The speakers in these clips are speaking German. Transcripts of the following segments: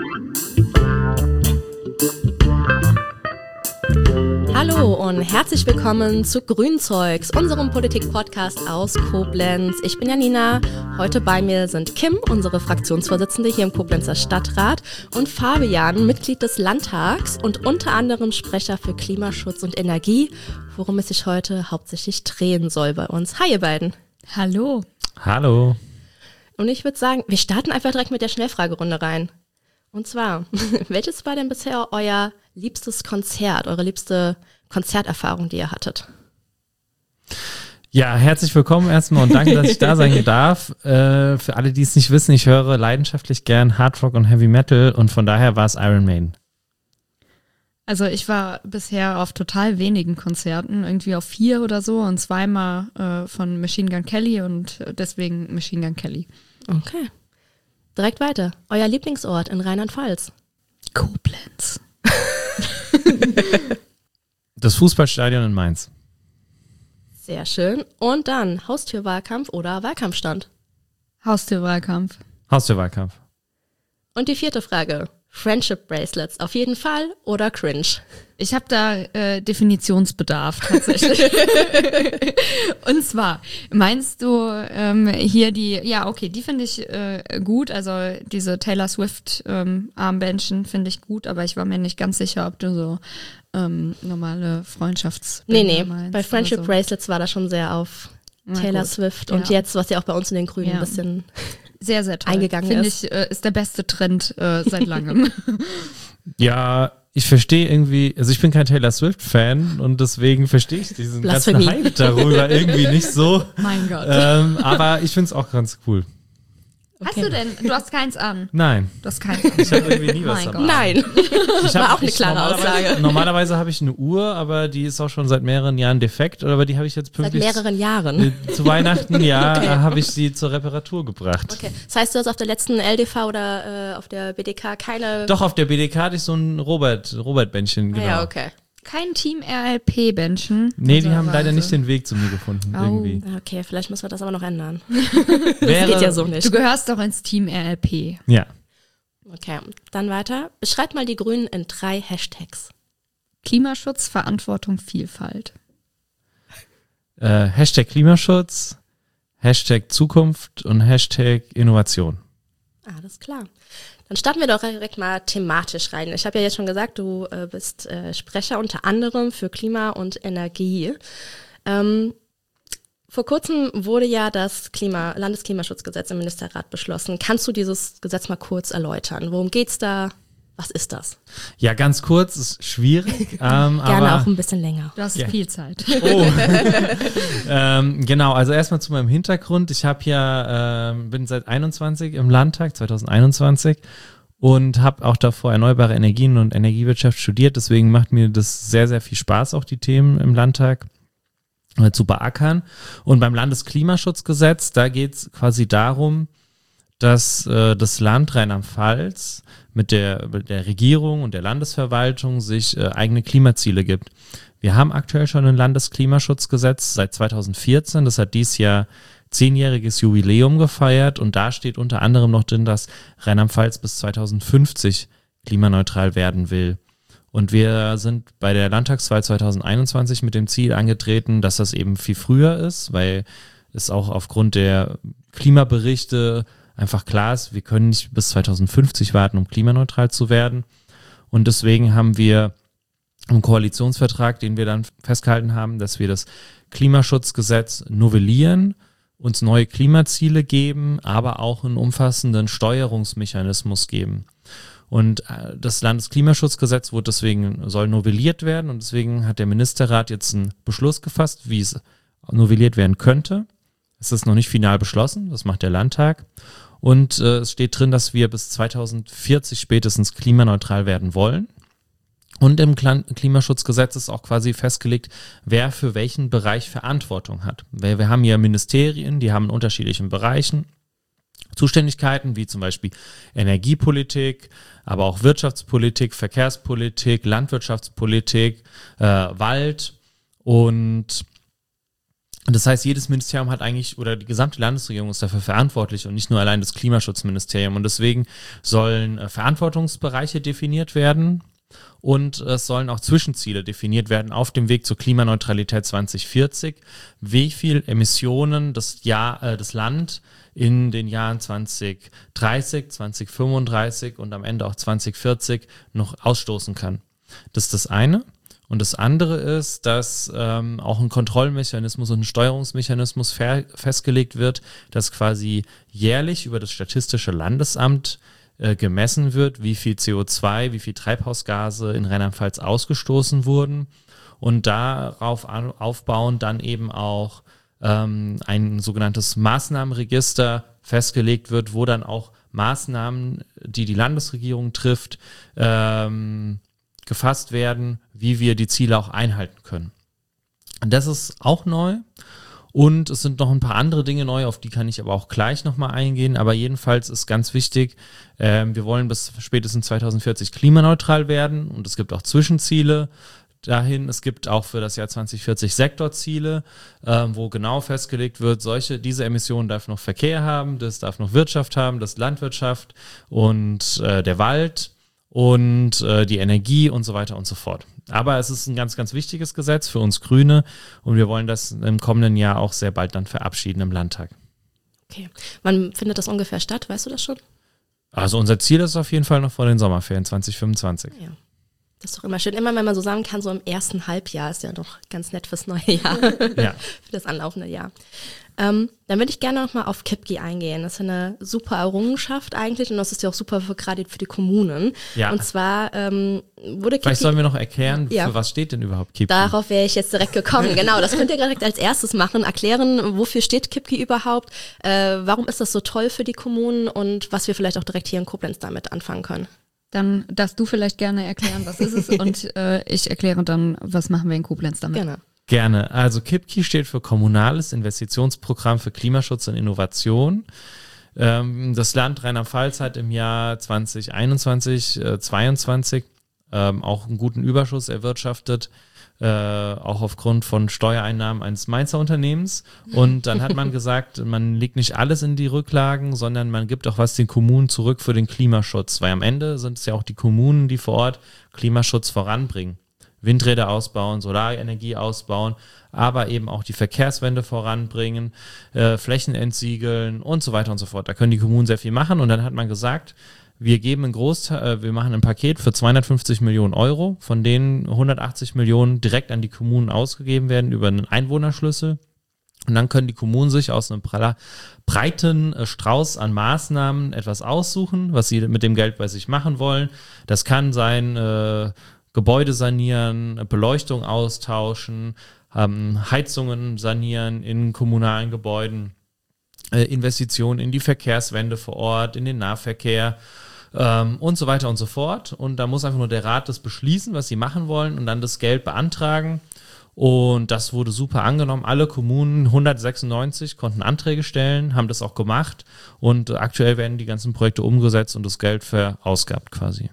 Hallo und herzlich willkommen zu Grünzeugs, unserem Politik-Podcast aus Koblenz. Ich bin Janina, heute bei mir sind Kim, unsere Fraktionsvorsitzende hier im Koblenzer Stadtrat, und Fabian, Mitglied des Landtags und unter anderem Sprecher für Klimaschutz und Energie, worum es sich heute hauptsächlich drehen soll bei uns. Hi ihr beiden. Hallo. Hallo. Und ich würde sagen, wir starten einfach direkt mit der Schnellfragerunde rein. Und zwar, welches war denn bisher euer liebstes Konzert, eure liebste Konzerterfahrung, die ihr hattet? Ja, herzlich willkommen erstmal und danke, dass ich da sein darf. Für alle, die es nicht wissen, ich höre leidenschaftlich gern Hard Rock und Heavy Metal und von daher war es Iron Maiden. Also ich war bisher auf total wenigen Konzerten, irgendwie auf 4 oder so und zweimal von Machine Gun Kelly und deswegen Machine Gun Kelly. Okay. Direkt weiter. Euer Lieblingsort in Rheinland-Pfalz? Koblenz. Das Fußballstadion in Mainz. Sehr schön. Und dann Haustürwahlkampf oder Wahlkampfstand? Haustürwahlkampf. Haustürwahlkampf. Und die 4. Frage. Friendship Bracelets, auf jeden Fall oder cringe? Ich habe da Definitionsbedarf tatsächlich. Und zwar, meinst du hier die, ja okay, die finde ich gut, also diese Taylor Swift Armbändchen finde ich gut, aber ich war mir nicht ganz sicher, ob du so normale Freundschaftsbänder meinst. Bei Friendship Bracelets war das schon sehr auf Taylor Swift und jetzt, was ja auch bei uns in den Grünen ein bisschen sehr, sehr toll. Eingegangen Finde ist. Ich, ist der beste Trend seit langem. Ja, ich verstehe irgendwie, also ich bin kein Taylor Swift-Fan und deswegen verstehe ich diesen Blasphemie. ganzen Hype darüber irgendwie nicht so. Mein Gott. Aber ich finde es auch ganz cool. Hast du denn? Du hast keins an. Nein. Du hast keins an. Ich habe irgendwie nie was Mein dabei. Gott. Nein, war auch eine klare Aussage. Normalerweise habe ich eine Uhr, aber die ist auch schon seit mehreren Jahren defekt, aber die habe ich jetzt Seit pünktlich mehreren Jahren. zu Weihnachten, habe ich sie zur Reparatur gebracht. Okay, das heißt, du hast auf der letzten LDV oder auf der BDK keine... Doch, auf der BDK hatte ich so ein Robert-Bändchen, genau. Ja, okay. Kein Team RLP-Bändchen. Nee, die haben leider nicht den Weg zu mir gefunden, Oh. irgendwie. Okay, vielleicht müssen wir das aber noch ändern. Wäre, Das geht ja so nicht. Du gehörst doch ins Team RLP. Ja. Okay, dann weiter. Beschreibt mal die Grünen in 3 Hashtags. Klimaschutz, Verantwortung, Vielfalt. Hashtag Klimaschutz, Hashtag Zukunft und Hashtag Innovation. Alles klar. Dann starten wir doch direkt mal thematisch rein. Ich habe ja jetzt schon gesagt, du bist Sprecher unter anderem für Klima und Energie. Vor kurzem wurde ja das Landesklimaschutzgesetz im Ministerrat beschlossen. Kannst du dieses Gesetz mal kurz erläutern? Worum geht's da? Was ist das? Ja, ganz kurz, ist schwierig. Gerne aber auch ein bisschen länger. Du hast viel Zeit. Oh. Genau, also erstmal zu meinem Hintergrund. Ich habe bin seit 21 im Landtag, 2021, und habe auch davor erneuerbare Energien und Energiewirtschaft studiert. Deswegen macht mir das sehr, sehr viel Spaß, auch die Themen im Landtag zu beackern. Und beim Landesklimaschutzgesetz, da geht es quasi darum, dass das Land Rheinland-Pfalz mit der Regierung und der Landesverwaltung sich eigene Klimaziele gibt. Wir haben aktuell schon ein Landesklimaschutzgesetz seit 2014. Das hat dieses Jahr 10-jähriges Jubiläum gefeiert und da steht unter anderem noch drin, dass Rheinland-Pfalz bis 2050 klimaneutral werden will. Und wir sind bei der Landtagswahl 2021 mit dem Ziel angetreten, dass das eben viel früher ist, weil es auch aufgrund der Klimaberichte einfach klar ist, wir können nicht bis 2050 warten, um klimaneutral zu werden. Und deswegen haben wir im Koalitionsvertrag, den wir dann festgehalten haben, dass wir das Klimaschutzgesetz novellieren, uns neue Klimaziele geben, aber auch einen umfassenden Steuerungsmechanismus geben. Und das Landesklimaschutzgesetz soll novelliert werden und deswegen hat der Ministerrat jetzt einen Beschluss gefasst, wie es novelliert werden könnte. Es ist noch nicht final beschlossen, das macht der Landtag. Und es steht drin, dass wir bis 2040 spätestens klimaneutral werden wollen. Und im Klimaschutzgesetz ist auch quasi festgelegt, wer für welchen Bereich Verantwortung hat. Weil wir haben ja Ministerien, die haben in unterschiedlichen Bereichen Zuständigkeiten, wie zum Beispiel Energiepolitik, aber auch Wirtschaftspolitik, Verkehrspolitik, Landwirtschaftspolitik, Wald. Und Das heißt, jedes Ministerium hat eigentlich, oder die gesamte Landesregierung ist dafür verantwortlich und nicht nur allein das Klimaschutzministerium. Und deswegen sollen Verantwortungsbereiche definiert werden und es sollen auch Zwischenziele definiert werden auf dem Weg zur Klimaneutralität 2040, wie viel Emissionen das Land in den Jahren 2030, 2035 und am Ende auch 2040 noch ausstoßen kann. Das ist das eine. Und das andere ist, dass auch ein Kontrollmechanismus und ein Steuerungsmechanismus festgelegt wird, dass quasi jährlich über das Statistische Landesamt gemessen wird, wie viel CO2, wie viel Treibhausgase in Rheinland-Pfalz ausgestoßen wurden und darauf aufbauend dann eben auch ein sogenanntes Maßnahmenregister festgelegt wird, wo dann auch Maßnahmen, die die Landesregierung trifft, gefasst werden, wie wir die Ziele auch einhalten können. Das ist auch neu und es sind noch ein paar andere Dinge neu, auf die kann ich aber auch gleich nochmal eingehen, aber jedenfalls ist ganz wichtig, wir wollen bis spätestens 2040 klimaneutral werden und es gibt auch Zwischenziele dahin. Es gibt auch für das Jahr 2040 Sektorziele, wo genau festgelegt wird, diese Emissionen darf noch Verkehr haben, das darf noch Wirtschaft haben, das Landwirtschaft und der Wald und die Energie und so weiter und so fort. Aber es ist ein ganz, ganz wichtiges Gesetz für uns Grüne und wir wollen das im kommenden Jahr auch sehr bald dann verabschieden im Landtag. Okay. Wann findet das ungefähr statt? Weißt du das schon? Also unser Ziel ist auf jeden Fall noch vor den Sommerferien 2025. Ja. Das ist doch immer schön. Immer wenn man so sagen kann, so im ersten Halbjahr ist ja doch ganz nett fürs neue Jahr. Ja. Für das anlaufende Jahr. Dann würde ich gerne nochmal auf KIPKI eingehen. Das ist eine super Errungenschaft eigentlich und das ist ja auch super gerade für die Kommunen. Ja. Und zwar wurde KIPKI... Vielleicht sollen wir noch erklären, Ja. für was steht denn überhaupt KIPKI? Darauf wäre ich jetzt direkt gekommen. Genau, das könnt ihr direkt als erstes machen. Erklären, wofür steht KIPKI überhaupt? Warum ist das so toll für die Kommunen und was wir vielleicht auch direkt hier in Koblenz damit anfangen können? Dann darfst du vielleicht gerne erklären, was ist es und ich erkläre dann, was machen wir in Koblenz damit. Gerne. Gerne. Also KIPKI steht für Kommunales Investitionsprogramm für Klimaschutz und Innovation. Das Land Rheinland-Pfalz hat im Jahr 2021, 22 auch einen guten Überschuss erwirtschaftet, auch aufgrund von Steuereinnahmen eines Mainzer Unternehmens. Und dann hat man gesagt, man legt nicht alles in die Rücklagen, sondern man gibt auch was den Kommunen zurück für den Klimaschutz. Weil am Ende sind es ja auch die Kommunen, die vor Ort Klimaschutz voranbringen. Windräder ausbauen, Solarenergie ausbauen, aber eben auch die Verkehrswende voranbringen, Flächen entsiegeln und so weiter und so fort. Da können die Kommunen sehr viel machen und dann hat man gesagt, wir geben einen Großteil, wir machen ein Paket für 250 Millionen Euro, von denen 180 Millionen direkt an die Kommunen ausgegeben werden über einen Einwohnerschlüssel. Und dann können die Kommunen sich aus einem breiten Strauß an Maßnahmen etwas aussuchen, was sie mit dem Geld bei sich machen wollen. Das kann sein, Gebäude sanieren, Beleuchtung austauschen, Heizungen sanieren in kommunalen Gebäuden, Investitionen in die Verkehrswende vor Ort, in den Nahverkehr und so weiter und so fort. Und da muss einfach nur der Rat das beschließen, was sie machen wollen und dann das Geld beantragen. Und das wurde super angenommen. Alle Kommunen, 196, konnten Anträge stellen, haben das auch gemacht. Und aktuell werden die ganzen Projekte umgesetzt und das Geld verausgabt quasi.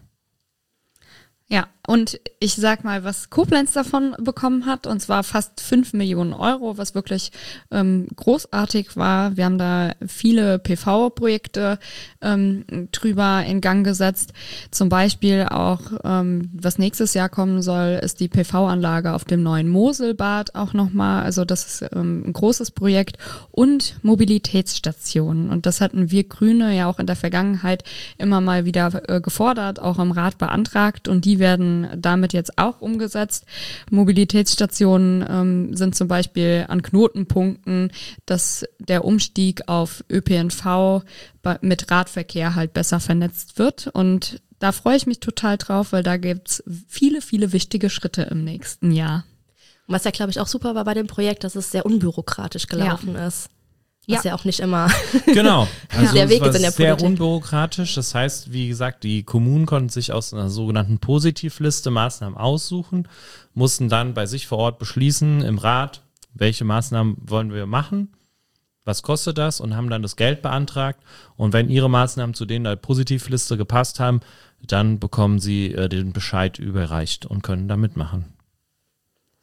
Ja, und ich sag mal, was Koblenz davon bekommen hat, und zwar fast 5 Millionen Euro, was wirklich großartig war. Wir haben da viele PV-Projekte drüber in Gang gesetzt. Zum Beispiel auch, was nächstes Jahr kommen soll, ist die PV-Anlage auf dem neuen Moselbad auch nochmal. Also das ist ein großes Projekt. Und Mobilitätsstationen. Und das hatten wir Grüne ja auch in der Vergangenheit immer mal wieder gefordert, auch im Rat beantragt. Und die werden damit jetzt auch umgesetzt. Mobilitätsstationen sind zum Beispiel an Knotenpunkten, dass der Umstieg auf ÖPNV mit Radverkehr halt besser vernetzt wird. Und da freue ich mich total drauf, weil da gibt's viele, viele wichtige Schritte im nächsten Jahr. Und was ja, glaube ich, auch super war bei dem Projekt, dass es sehr unbürokratisch gelaufen ist. Was ja auch nicht immer genau. Also der Weg es war ist in der sehr Politik. unbürokratisch. Das heißt, wie gesagt, die Kommunen konnten sich aus einer sogenannten Positivliste Maßnahmen aussuchen, mussten dann bei sich vor Ort beschließen im Rat, welche Maßnahmen wollen wir machen, was kostet das und haben dann das Geld beantragt. Und wenn ihre Maßnahmen zu denen der Positivliste gepasst haben, dann bekommen sie den Bescheid überreicht und können da mitmachen.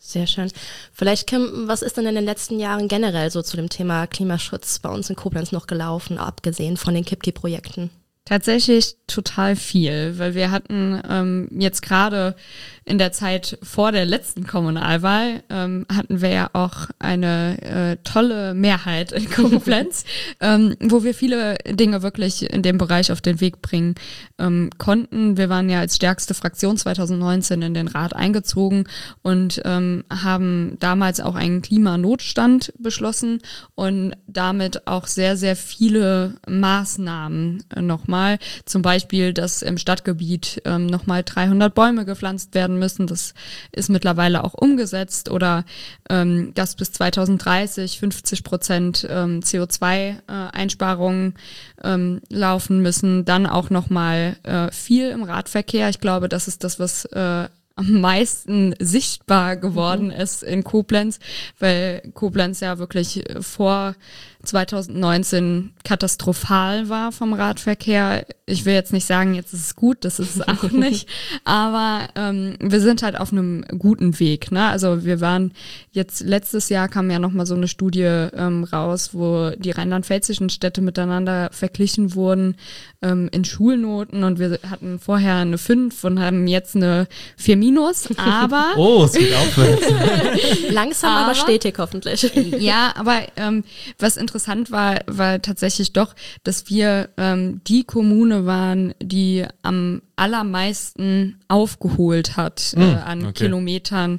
Sehr schön. Vielleicht, Kim, was ist denn in den letzten Jahren generell so zu dem Thema Klimaschutz bei uns in Koblenz noch gelaufen, abgesehen von den KIPKI-Projekten? Tatsächlich total viel, weil wir hatten jetzt gerade in der Zeit vor der letzten Kommunalwahl hatten wir ja auch eine tolle Mehrheit in Koblenz, wo wir viele Dinge wirklich in dem Bereich auf den Weg bringen konnten. Wir waren ja als stärkste Fraktion 2019 in den Rat eingezogen und haben damals auch einen Klimanotstand beschlossen und damit auch sehr, sehr viele Maßnahmen nochmal. Zum Beispiel, dass im Stadtgebiet nochmal 300 Bäume gepflanzt werden müssen. Das ist mittlerweile auch umgesetzt. Oder dass bis 2030 50% CO2-Einsparungen laufen müssen. Dann auch nochmal viel im Radverkehr. Ich glaube, das ist das, was am meisten sichtbar geworden ist in Koblenz, weil Koblenz ja wirklich vor 2019 katastrophal war vom Radverkehr. Ich will jetzt nicht sagen, jetzt ist es gut, das ist es auch nicht, aber wir sind halt auf einem guten Weg. Ne? Also wir waren jetzt, letztes Jahr kam ja nochmal so eine Studie raus, wo die rheinland-pfälzischen Städte miteinander verglichen wurden in Schulnoten und wir hatten vorher eine 5 und haben jetzt eine 4-, aber... Oh, es geht aufwärts. Langsam, aber stetig hoffentlich. Ja, aber was interessant war tatsächlich doch, dass wir die Kommune waren, die am allermeisten aufgeholt hat an Kilometern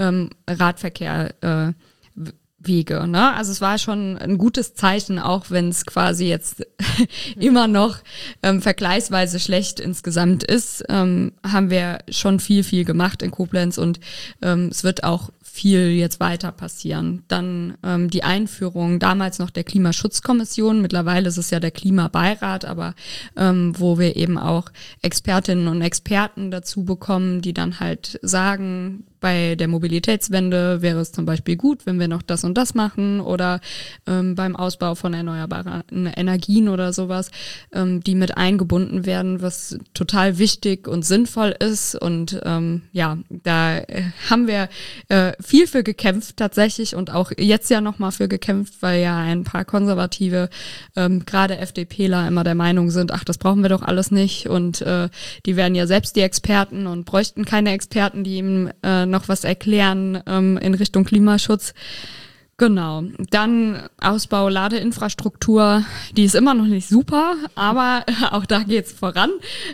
Radverkehr Wege, ne? Also es war schon ein gutes Zeichen, auch wenn es quasi jetzt immer noch vergleichsweise schlecht insgesamt ist, haben wir schon viel gemacht in Koblenz und es wird auch viel jetzt weiter passieren. Dann die Einführung damals noch der Klimaschutzkommission, mittlerweile ist es ja der Klimabeirat, aber wo wir eben auch Expertinnen und Experten dazu bekommen, die dann halt sagen, bei der Mobilitätswende wäre es zum Beispiel gut, wenn wir noch das und das machen oder beim Ausbau von erneuerbaren Energien oder sowas, die mit eingebunden werden, was total wichtig und sinnvoll ist. Und ja, da haben wir viel für gekämpft tatsächlich und auch jetzt ja nochmal für gekämpft, weil ja ein paar Konservative, gerade FDPler, immer der Meinung sind, ach, das brauchen wir doch alles nicht und die wären ja selbst die Experten und bräuchten keine Experten, die ihm noch was erklären in Richtung Klimaschutz. Genau. Dann Ausbau Ladeinfrastruktur, die ist immer noch nicht super, aber auch da geht's voran.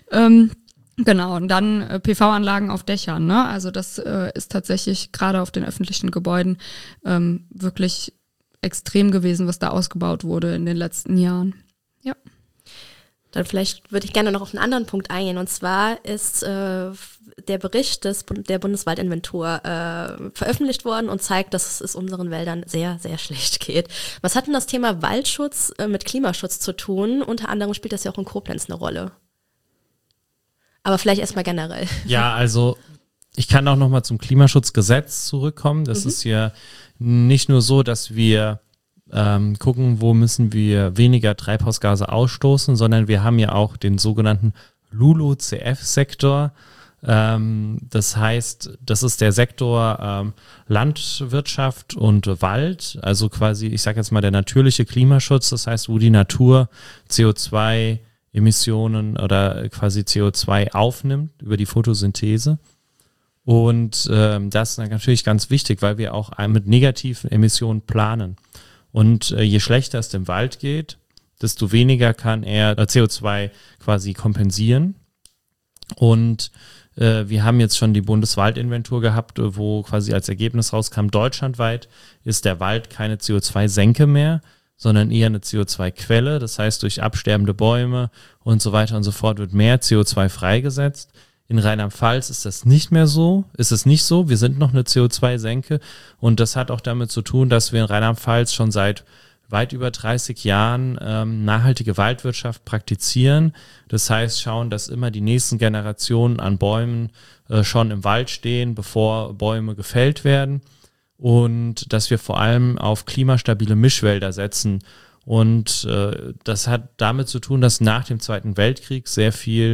Genau, und dann PV-Anlagen auf Dächern, ne? Also das ist tatsächlich gerade auf den öffentlichen Gebäuden wirklich extrem gewesen, was da ausgebaut wurde in den letzten Jahren. Ja. Dann vielleicht würde ich gerne noch auf einen anderen Punkt eingehen. Und zwar ist der Bericht der Bundeswaldinventur veröffentlicht worden und zeigt, dass es unseren Wäldern sehr, sehr schlecht geht. Was hat denn das Thema Waldschutz mit Klimaschutz zu tun? Unter anderem spielt das ja auch in Koblenz eine Rolle. Aber vielleicht erstmal generell. Ja, also ich kann auch nochmal zum Klimaschutzgesetz zurückkommen. Das ist ja nicht nur so, dass wir gucken, wo müssen wir weniger Treibhausgase ausstoßen, sondern wir haben ja auch den sogenannten LULUCF-Sektor. Das heißt, das ist der Sektor Landwirtschaft und Wald, also quasi, ich sage jetzt mal, der natürliche Klimaschutz, das heißt, wo die Natur CO2-Emissionen oder quasi CO2 aufnimmt über die Photosynthese. Und das ist natürlich ganz wichtig, weil wir auch mit negativen Emissionen planen. Und je schlechter es dem Wald geht, desto weniger kann er CO2 quasi kompensieren. Und wir haben jetzt schon die Bundeswaldinventur gehabt, wo quasi als Ergebnis rauskam, deutschlandweit ist der Wald keine CO2-Senke mehr, sondern eher eine CO2-Quelle. Das heißt, durch absterbende Bäume und so weiter und so fort wird mehr CO2 freigesetzt. In Rheinland-Pfalz ist das nicht mehr so, ist es nicht so. Wir sind noch eine CO2-Senke und das hat auch damit zu tun, dass wir in Rheinland-Pfalz schon seit weit über 30 Jahren nachhaltige Waldwirtschaft praktizieren. Das heißt, schauen, dass immer die nächsten Generationen an Bäumen schon im Wald stehen, bevor Bäume gefällt werden und dass wir vor allem auf klimastabile Mischwälder setzen. Und das hat damit zu tun, dass nach dem Zweiten Weltkrieg sehr viel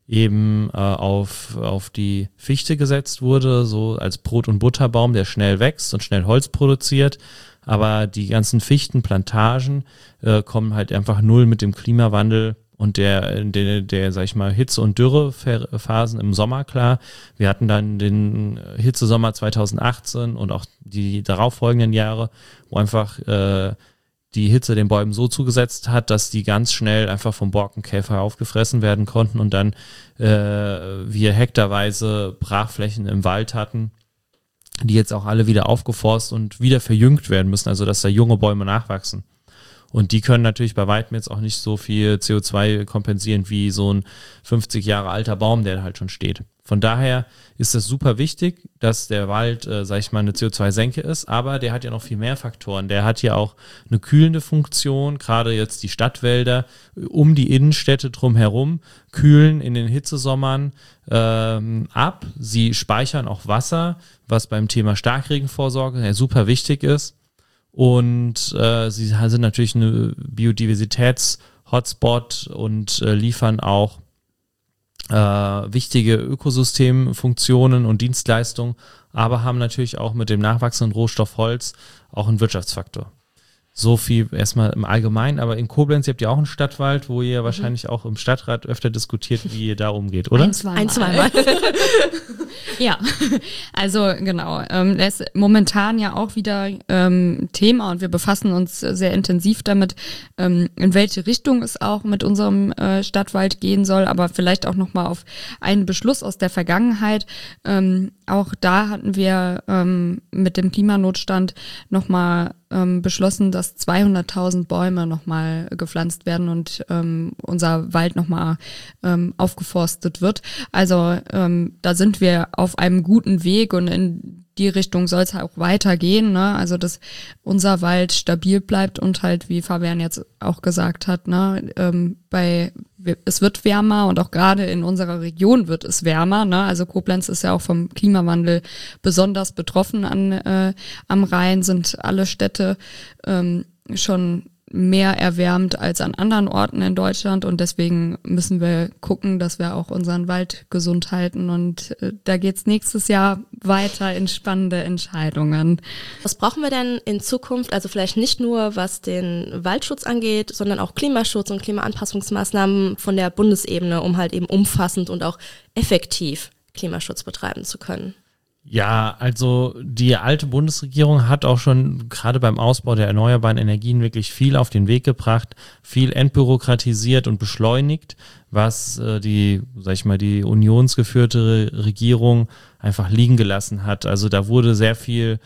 eben auf die Fichte gesetzt wurde, so als Brot- und Butterbaum, der schnell wächst und schnell Holz produziert. Aber die ganzen Fichtenplantagen kommen halt einfach null mit dem Klimawandel und der, sag ich mal, Hitze- und Dürrephasen im Sommer klar. Wir hatten dann den Hitzesommer 2018 und auch die darauffolgenden Jahre, wo einfach die Hitze den Bäumen so zugesetzt hat, dass die ganz schnell einfach vom Borkenkäfer aufgefressen werden konnten und dann wir hektarweise Brachflächen im Wald hatten, die jetzt auch alle wieder aufgeforst und wieder verjüngt werden müssen, also dass da junge Bäume nachwachsen. Und die können natürlich bei weitem jetzt auch nicht so viel CO2 kompensieren wie so ein 50 Jahre alter Baum, der halt schon steht. Von daher ist es super wichtig, dass der Wald, sag ich mal, eine CO2-Senke ist, aber der hat ja noch viel mehr Faktoren. Der hat ja auch eine kühlende Funktion, gerade jetzt die Stadtwälder um die Innenstädte drumherum kühlen in den Hitzesommern ab. Sie speichern auch Wasser, was beim Thema Starkregenvorsorge ja super wichtig ist. Und sie sind natürlich eine Biodiversitäts-Hotspot und liefern auch wichtige Ökosystemfunktionen und Dienstleistungen, aber haben natürlich auch mit dem nachwachsenden Rohstoff Holz auch einen Wirtschaftsfaktor. So viel erstmal im Allgemeinen, aber in Koblenz, ihr habt ja auch einen Stadtwald, wo ihr wahrscheinlich auch im Stadtrat öfter diskutiert, wie ihr da umgeht, oder? Zweimal. Ja, also genau. Das ist momentan ja auch wieder Thema und wir befassen uns sehr intensiv damit, in welche Richtung es auch mit unserem Stadtwald gehen soll, aber vielleicht auch nochmal auf einen Beschluss aus der Vergangenheit. Auch da hatten wir mit dem Klimanotstand nochmal beschlossen, dass 200.000 Bäume nochmal gepflanzt werden und unser Wald nochmal aufgeforstet wird. Also da sind wir auf einem guten Weg und in die Richtung soll es auch weitergehen, ne? Also dass unser Wald stabil bleibt und halt, wie Fabian jetzt auch gesagt hat, ne, es wird wärmer und auch gerade in unserer Region wird es wärmer, ne? Also Koblenz ist ja auch vom Klimawandel besonders betroffen am Rhein, sind alle Städte schon mehr erwärmt als an anderen Orten in Deutschland und deswegen müssen wir gucken, dass wir auch unseren Wald gesund halten und da geht's nächstes Jahr weiter in spannende Entscheidungen. Was brauchen wir denn in Zukunft, also vielleicht nicht nur was den Waldschutz angeht, sondern auch Klimaschutz und Klimaanpassungsmaßnahmen von der Bundesebene, um halt eben umfassend und auch effektiv Klimaschutz betreiben zu können? Ja, also die alte Bundesregierung hat auch schon gerade beim Ausbau der erneuerbaren Energien wirklich viel auf den Weg gebracht, viel entbürokratisiert und beschleunigt, was die unionsgeführte Regierung einfach liegen gelassen hat. Also da wurde sehr viel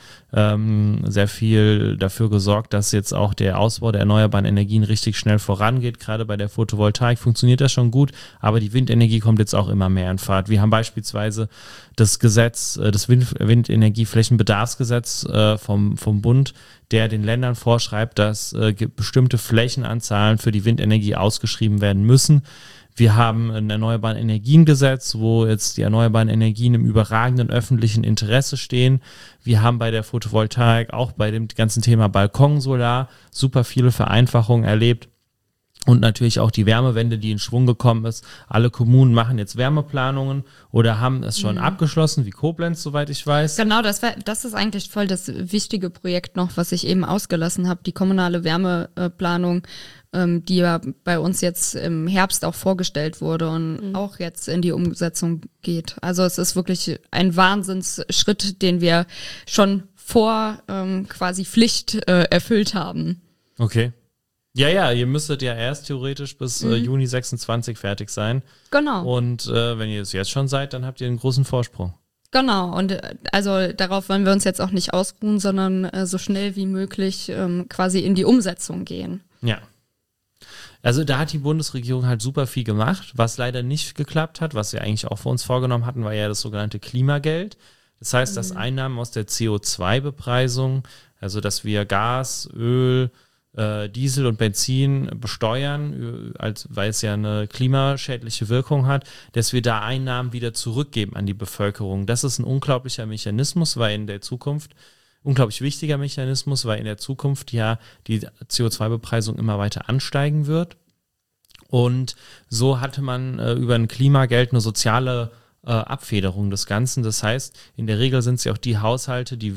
dafür gesorgt, dass jetzt auch der Ausbau der erneuerbaren Energien richtig schnell vorangeht. Gerade bei der Photovoltaik funktioniert das schon gut, aber die Windenergie kommt jetzt auch immer mehr in Fahrt. Wir haben beispielsweise das Gesetz, das Windenergieflächenbedarfsgesetz vom Bund, der den Ländern vorschreibt, dass bestimmte Flächenanzahlen für die Windenergie ausgeschrieben werden müssen. Wir haben ein Erneuerbaren Energiengesetz, wo jetzt die erneuerbaren Energien im überragenden öffentlichen Interesse stehen. Wir haben bei der Photovoltaik, auch bei dem ganzen Thema Balkonsolar, super viele Vereinfachungen erlebt. Und natürlich auch die Wärmewende, die in Schwung gekommen ist. Alle Kommunen machen jetzt Wärmeplanungen oder haben es schon abgeschlossen, wie Koblenz, soweit ich weiß. Genau, das ist eigentlich voll das wichtige Projekt noch, was ich eben ausgelassen habe, die kommunale Wärmeplanung, die ja bei uns jetzt im Herbst auch vorgestellt wurde und auch jetzt in die Umsetzung geht. Also es ist wirklich ein Wahnsinnsschritt, den wir schon vor quasi Pflicht erfüllt haben. Okay. Ja, ihr müsstet ja erst theoretisch bis Juni 26 fertig sein. Genau. Und wenn ihr es jetzt schon seid, dann habt ihr einen großen Vorsprung. Genau, und also darauf wollen wir uns jetzt auch nicht ausruhen, sondern so schnell wie möglich quasi in die Umsetzung gehen. Ja. Also da hat die Bundesregierung halt super viel gemacht, was leider nicht geklappt hat, was wir eigentlich auch für uns vorgenommen hatten, war ja das sogenannte Klimageld. Das heißt, dass Einnahmen aus der CO2-Bepreisung, also dass wir Gas, Öl, Diesel und Benzin besteuern, weil es ja eine klimaschädliche Wirkung hat, dass wir da Einnahmen wieder zurückgeben an die Bevölkerung. Das ist ein unglaublicher Mechanismus, weil in der Zukunft, unglaublich wichtiger Mechanismus, weil in der Zukunft ja die CO2-Bepreisung immer weiter ansteigen wird. Und so hatte man über ein Klimageld eine soziale Abfederung des Ganzen. Das heißt, in der Regel sind es ja auch die Haushalte, die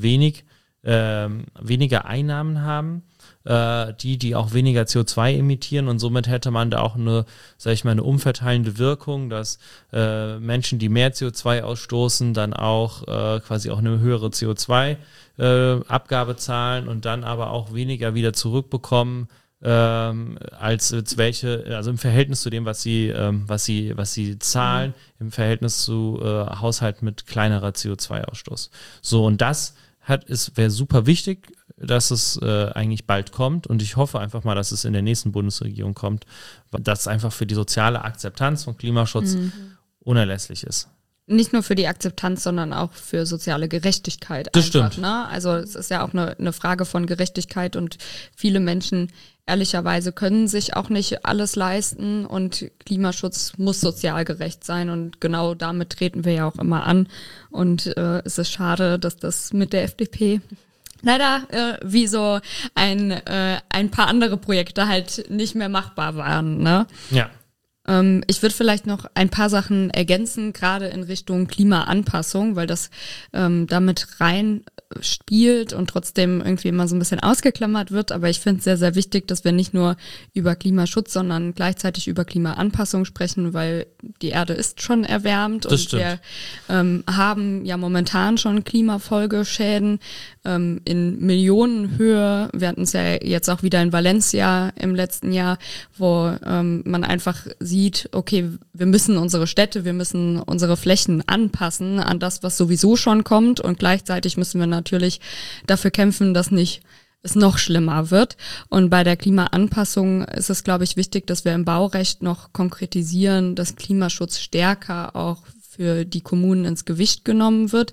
weniger Einnahmen haben, die auch weniger CO2 emittieren, und somit hätte man da auch eine umverteilende Wirkung, dass Menschen, die mehr CO2 ausstoßen, dann auch quasi auch eine höhere CO2-Abgabe zahlen und dann aber auch weniger wieder zurückbekommen, als welche, also im Verhältnis zu dem, was sie zahlen, im Verhältnis zu Haushalten mit kleinerer CO2-Ausstoß. So, und das wäre super wichtig, dass es eigentlich bald kommt, und ich hoffe einfach mal, dass es in der nächsten Bundesregierung kommt, weil das einfach für die soziale Akzeptanz von Klimaschutz unerlässlich ist. Nicht nur für die Akzeptanz, sondern auch für soziale Gerechtigkeit. Das einfach, stimmt. Ne? Also es ist ja auch eine Frage von Gerechtigkeit, und viele Menschen ehrlicherweise können sich auch nicht alles leisten, und Klimaschutz muss sozial gerecht sein, und genau damit treten wir ja auch immer an, und es ist schade, dass das mit der FDP leider wie so ein paar andere Projekte halt nicht mehr machbar waren. Ne? Ja. Ich würde vielleicht noch ein paar Sachen ergänzen, gerade in Richtung Klimaanpassung, weil das damit rein spielt und trotzdem irgendwie immer so ein bisschen ausgeklammert wird. Aber ich finde es sehr, sehr wichtig, dass wir nicht nur über Klimaschutz, sondern gleichzeitig über Klimaanpassung sprechen, weil die Erde ist schon erwärmt, und wir haben ja momentan schon Klimafolgeschäden in Millionenhöhe. Wir hatten es ja jetzt auch wieder in Valencia im letzten Jahr, wo man einfach sieht, okay, wir müssen unsere Städte, wir müssen unsere Flächen anpassen an das, was sowieso schon kommt, und gleichzeitig müssen wir natürlich dafür kämpfen, dass nicht es noch schlimmer wird. Und bei der Klimaanpassung ist es, glaube ich, wichtig, dass wir im Baurecht noch konkretisieren, dass Klimaschutz stärker auch für die Kommunen ins Gewicht genommen wird.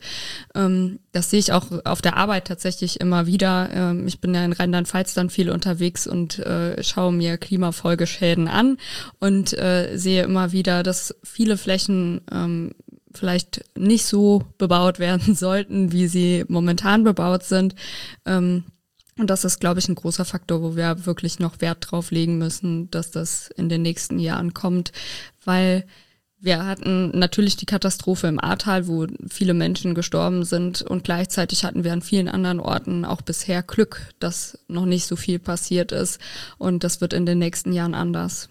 Das sehe ich auch auf der Arbeit tatsächlich immer wieder. Ich bin ja in Rheinland-Pfalz dann viel unterwegs und schaue mir Klimafolgeschäden an und sehe immer wieder, dass viele Flächen vielleicht nicht so bebaut werden sollten, wie sie momentan bebaut sind. Und das ist, glaube ich, ein großer Faktor, wo wir wirklich noch Wert drauf legen müssen, dass das in den nächsten Jahren kommt, weil wir hatten natürlich die Katastrophe im Ahrtal, wo viele Menschen gestorben sind, und gleichzeitig hatten wir an vielen anderen Orten auch bisher Glück, dass noch nicht so viel passiert ist, und das wird in den nächsten Jahren anders.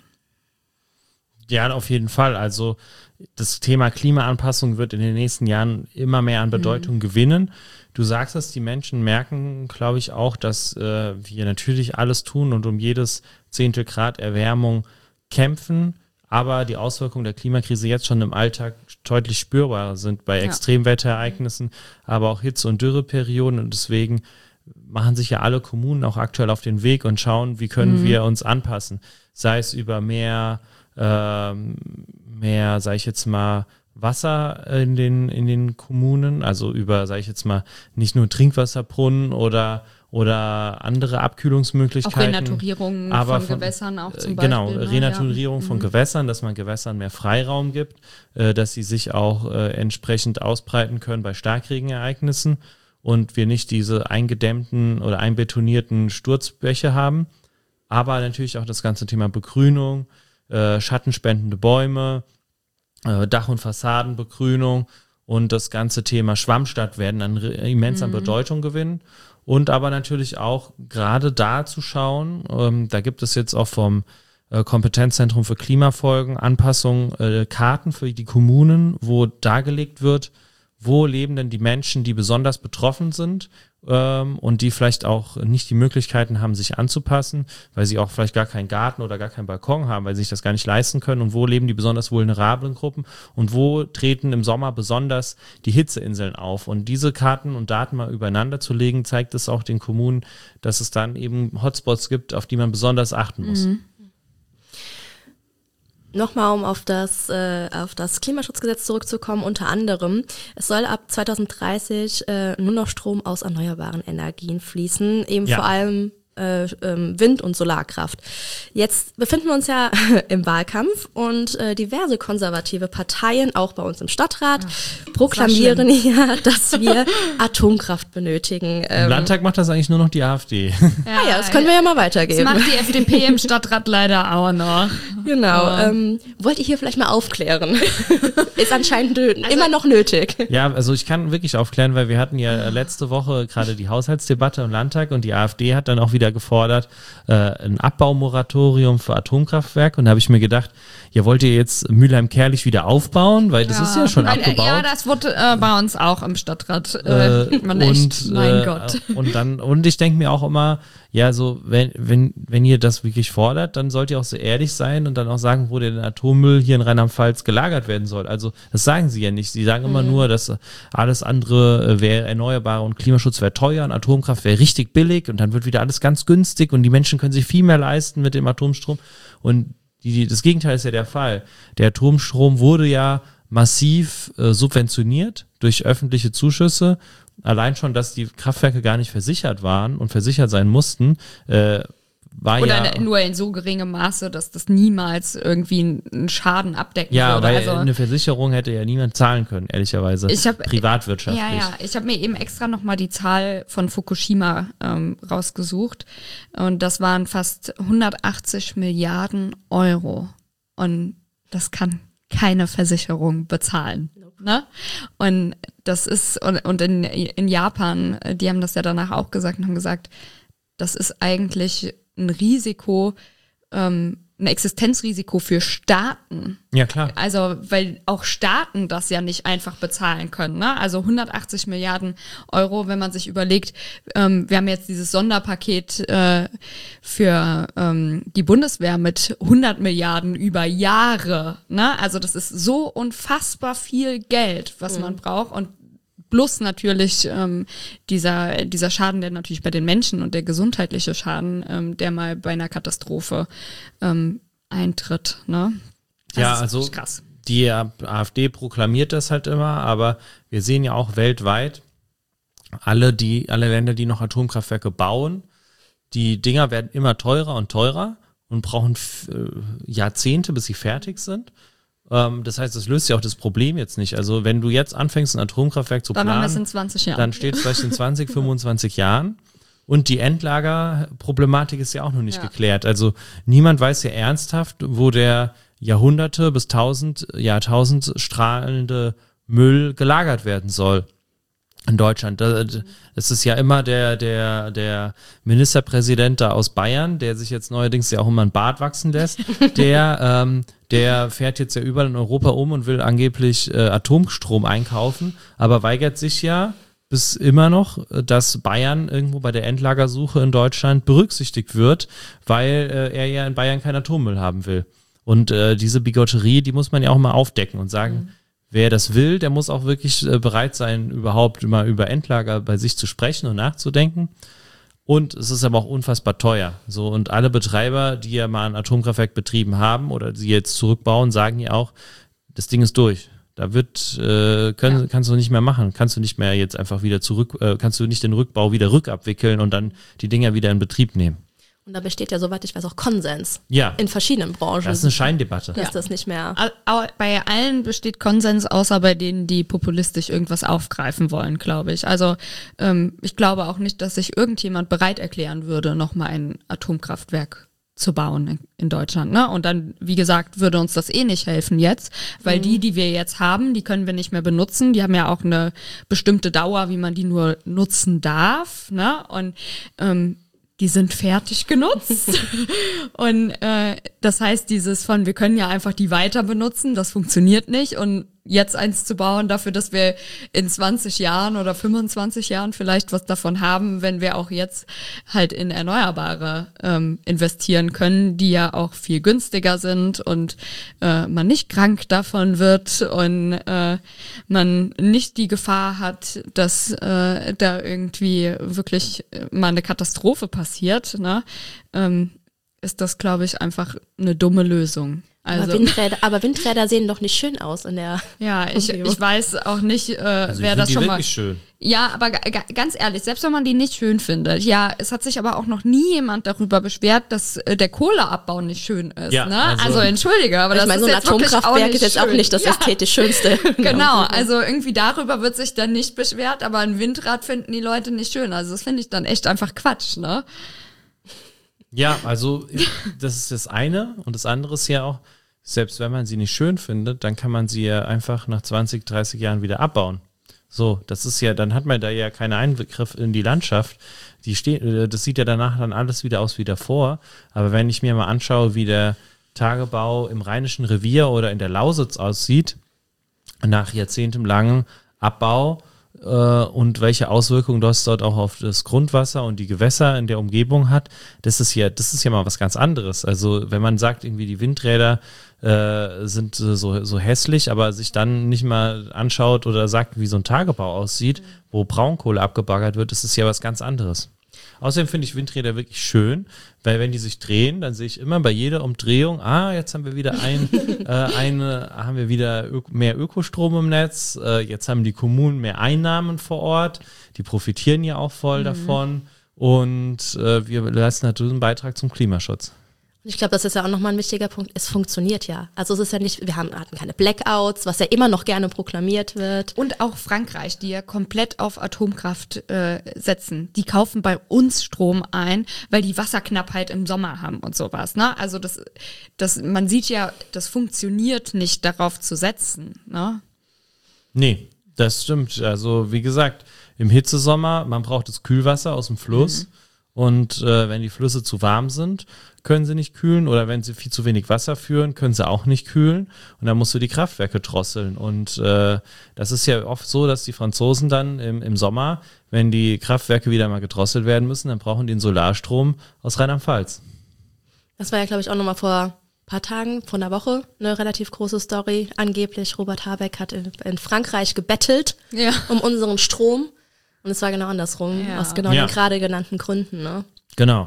Ja, auf jeden Fall. Also das Thema Klimaanpassung wird in den nächsten Jahren immer mehr an Bedeutung gewinnen. Du sagst es, die Menschen merken, glaube ich, auch, dass wir natürlich alles tun und um jedes Zehntel Grad Erwärmung kämpfen, aber die Auswirkungen der Klimakrise jetzt schon im Alltag deutlich spürbar sind bei Extremwetterereignissen, aber auch Hitze- und Dürreperioden, und deswegen machen sich ja alle Kommunen auch aktuell auf den Weg und schauen, wie können wir uns anpassen. Sei es über mehr, sage ich jetzt mal, Wasser in den Kommunen, also über, sage ich jetzt mal, nicht nur Trinkwasserbrunnen oder andere Abkühlungsmöglichkeiten. Auch Renaturierung von Gewässern auch zum Beispiel. Genau, Renaturierung von Gewässern, dass man Gewässern mehr Freiraum gibt, dass sie sich auch entsprechend ausbreiten können bei Starkregenereignissen und wir nicht diese eingedämmten oder einbetonierten Sturzbäche haben. Aber natürlich auch das ganze Thema Begrünung, schattenspendende Bäume, Dach- und Fassadenbegrünung und das ganze Thema Schwammstadt werden dann immens an Bedeutung gewinnen. Und aber natürlich auch gerade da zu schauen, da gibt es jetzt auch vom Kompetenzzentrum für Klimafolgen, Anpassungen, Karten für die Kommunen, wo dargelegt wird, wo leben denn die Menschen, die besonders betroffen sind und die vielleicht auch nicht die Möglichkeiten haben, sich anzupassen, weil sie auch vielleicht gar keinen Garten oder gar keinen Balkon haben, weil sie sich das gar nicht leisten können, und wo leben die besonders vulnerablen Gruppen und wo treten im Sommer besonders die Hitzeinseln auf. Und diese Karten und Daten mal übereinander zu legen, zeigt es auch den Kommunen, dass es dann eben Hotspots gibt, auf die man besonders achten muss. Nochmal, um auf das Klimaschutzgesetz zurückzukommen, unter anderem, es soll ab 2030 nur noch Strom aus erneuerbaren Energien fließen, eben vor allem Wind- und Solarkraft. Jetzt befinden wir uns ja im Wahlkampf und diverse konservative Parteien, auch bei uns im Stadtrat, proklamieren ja, dass wir Atomkraft benötigen. Im Landtag macht das eigentlich nur noch die AfD. Ja, das können wir ja mal weitergeben. Das macht die FDP im Stadtrat leider auch noch. Genau. Wollt ihr hier vielleicht mal aufklären? Ist anscheinend immer noch nötig. Ja, also ich kann wirklich aufklären, weil wir hatten ja letzte Woche gerade die Haushaltsdebatte im Landtag und die AfD hat dann auch wieder gefordert, ein Abbaumoratorium für Atomkraftwerke. Und da habe ich mir gedacht, ja, wollt ihr jetzt Mülheim-Kerlich wieder aufbauen? Weil das ist ja schon abgebaut. Ja, das wird bei uns auch im Stadtrat. Mein Gott. Und ich denke mir auch immer, ja, so, wenn ihr das wirklich fordert, dann sollt ihr auch so ehrlich sein und dann auch sagen, wo der Atommüll hier in Rheinland-Pfalz gelagert werden soll. Also, das sagen sie ja nicht. Sie sagen immer nur, dass alles andere wäre erneuerbar und Klimaschutz wäre teuer und Atomkraft wäre richtig billig und dann wird wieder alles ganz günstig und die Menschen können sich viel mehr leisten mit dem Atomstrom. Und das Gegenteil ist ja der Fall. Der Atomstrom wurde ja massiv subventioniert durch öffentliche Zuschüsse. Allein schon, dass die Kraftwerke gar nicht versichert waren und versichert sein mussten, war oder nur in so geringem Maße, dass das niemals irgendwie einen Schaden abdecken würde. Ja, weil eine Versicherung hätte ja niemand zahlen können, ehrlicherweise. Privatwirtschaftlich. Ja, ich habe mir eben extra nochmal die Zahl von Fukushima rausgesucht und das waren fast 180 Milliarden Euro und das kann keine Versicherung bezahlen. Ne? Und das ist, und in Japan, die haben das ja danach auch gesagt und haben gesagt, das ist eigentlich ein Risiko, ein Existenzrisiko für Staaten. Ja, klar. Also, weil auch Staaten das ja nicht einfach bezahlen können. Ne? Also 180 Milliarden Euro, wenn man sich überlegt, wir haben jetzt dieses Sonderpaket für die Bundeswehr mit 100 Milliarden über Jahre. Ne? Also das ist so unfassbar viel Geld, was man braucht und plus natürlich dieser Schaden, der natürlich bei den Menschen und der gesundheitliche Schaden, der mal bei einer Katastrophe eintritt. Ne? Ja, also krass. Die AfD proklamiert das halt immer, aber wir sehen ja auch weltweit, alle Länder, die noch Atomkraftwerke bauen, die Dinger werden immer teurer und teurer und brauchen Jahrzehnte, bis sie fertig sind. Das heißt, das löst ja auch das Problem jetzt nicht. Also wenn du jetzt anfängst, ein Atomkraftwerk zu planen, dann haben wir es in 20 Jahren. Dann steht es vielleicht in 20, 25 Jahren. Und die Endlagerproblematik ist ja auch noch nicht geklärt. Also niemand weiß ja ernsthaft, wo der Jahrhunderte bis Jahrtausend strahlende Müll gelagert werden soll. In Deutschland. Das ist ja immer der Ministerpräsident da aus Bayern, der sich jetzt neuerdings ja auch immer ein Bart wachsen lässt, der fährt jetzt ja überall in Europa um und will angeblich Atomstrom einkaufen, aber weigert sich ja bis immer noch, dass Bayern irgendwo bei der Endlagersuche in Deutschland berücksichtigt wird, weil er ja in Bayern keinen Atommüll haben will. Und diese Bigotterie, die muss man ja auch mal aufdecken und sagen, wer das will, der muss auch wirklich bereit sein, überhaupt mal über Endlager bei sich zu sprechen und nachzudenken. Und es ist aber auch unfassbar teuer. So, und alle Betreiber, die ja mal ein Atomkraftwerk betrieben haben oder sie jetzt zurückbauen, sagen ja auch, das Ding ist durch. Da kannst du nicht mehr machen. Kannst du nicht mehr jetzt einfach wieder kannst du nicht den Rückbau wieder rückabwickeln und dann die Dinger wieder in Betrieb nehmen. Und da besteht ja, soweit ich weiß, auch Konsens. Ja. In verschiedenen Branchen. Das ist eine Scheindebatte. Dass das nicht mehr. Bei allen besteht Konsens, außer bei denen, die populistisch irgendwas aufgreifen wollen, glaube ich. Also ich glaube auch nicht, dass sich irgendjemand bereit erklären würde, nochmal ein Atomkraftwerk zu bauen in Deutschland. Ne? Und dann, wie gesagt, würde uns das eh nicht helfen jetzt, weil die wir jetzt haben, die können wir nicht mehr benutzen. Die haben ja auch eine bestimmte Dauer, wie man die nur nutzen darf. Ne? Und die sind fertig genutzt. Und das heißt, wir können ja einfach die weiter benutzen, das funktioniert nicht. Und jetzt eins zu bauen dafür, dass wir in 20 Jahren oder 25 Jahren vielleicht was davon haben, wenn wir auch jetzt halt in Erneuerbare investieren können, die ja auch viel günstiger sind und man nicht krank davon wird und man nicht die Gefahr hat, dass da irgendwie wirklich mal eine Katastrophe passiert, ne? Ist das, glaube ich, einfach eine dumme Lösung. Also, aber Windräder sehen doch nicht schön aus in der ja, ich weiß auch nicht, Also wer das schon mal. wirklich schön. Ja, aber ganz ehrlich, selbst wenn man die nicht schön findet, ja, es hat sich aber auch noch nie jemand darüber beschwert, dass der Kohleabbau nicht schön ist. Ja, ne? Also entschuldige, aber ich das meine, ist so ein jetzt wirklich Atomkraftwerk ist jetzt auch nicht das ästhetisch Schönste. Genau, also irgendwie darüber wird sich dann nicht beschwert, aber ein Windrad finden die Leute nicht schön. Also das finde ich dann echt einfach Quatsch, ne? Ja, also das ist das eine und das andere ist ja auch, selbst wenn man sie nicht schön findet, dann kann man sie ja einfach nach 20, 30 Jahren wieder abbauen. So, das ist ja, dann hat man da ja keinen Eingriff in die Landschaft. Das sieht ja danach dann alles wieder aus wie davor. Aber wenn ich mir mal anschaue, wie der Tagebau im Rheinischen Revier oder in der Lausitz aussieht, nach jahrzehntelangen Abbau, und welche Auswirkungen das dort auch auf das Grundwasser und die Gewässer in der Umgebung hat, das ist ja mal was ganz anderes. Also wenn man sagt, irgendwie die Windräder sind so hässlich, aber sich dann nicht mal anschaut oder sagt, wie so ein Tagebau aussieht, wo Braunkohle abgebaggert wird, das ist ja was ganz anderes. Außerdem finde ich Windräder wirklich schön, weil wenn die sich drehen, dann sehe ich immer bei jeder Umdrehung, jetzt haben wir wieder mehr Ökostrom im Netz, jetzt haben die Kommunen mehr Einnahmen vor Ort, die profitieren ja auch voll davon und wir leisten natürlich einen Beitrag zum Klimaschutz. Ich glaube, das ist ja auch nochmal ein wichtiger Punkt. Es funktioniert ja. Also es ist ja nicht, hatten keine Blackouts, was ja immer noch gerne proklamiert wird. Und auch Frankreich, die ja komplett auf Atomkraft setzen. Die kaufen bei uns Strom ein, weil die Wasserknappheit im Sommer haben und sowas. Ne? Also man sieht ja, das funktioniert nicht, darauf zu setzen. Ne? Nee, das stimmt. Also wie gesagt, im Hitzesommer, man braucht das Kühlwasser aus dem Fluss. Und wenn die Flüsse zu warm sind, können sie nicht kühlen oder wenn sie viel zu wenig Wasser führen, können sie auch nicht kühlen und dann musst du die Kraftwerke drosseln und das ist ja oft so, dass die Franzosen dann im Sommer, wenn die Kraftwerke wieder mal gedrosselt werden müssen, dann brauchen die den Solarstrom aus Rheinland-Pfalz. Das war ja, glaube ich, auch nochmal vor ein paar Tagen, vor einer Woche, eine relativ große Story. Angeblich Robert Habeck hat in Frankreich gebettelt um unseren Strom. Und es war genau andersrum, aus genau den gerade genannten Gründen. Ne? Genau.